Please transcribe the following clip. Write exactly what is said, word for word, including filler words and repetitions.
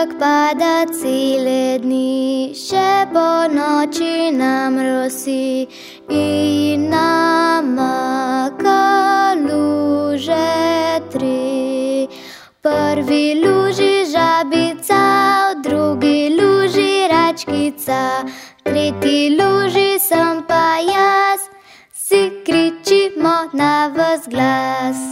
Snežek pada cele dni, še po noči nam rosi in namaka luže tri. Prvi luži žabica, v drugi luži račkica, tretji luži sem pa jaz, si kričimo na ves glas.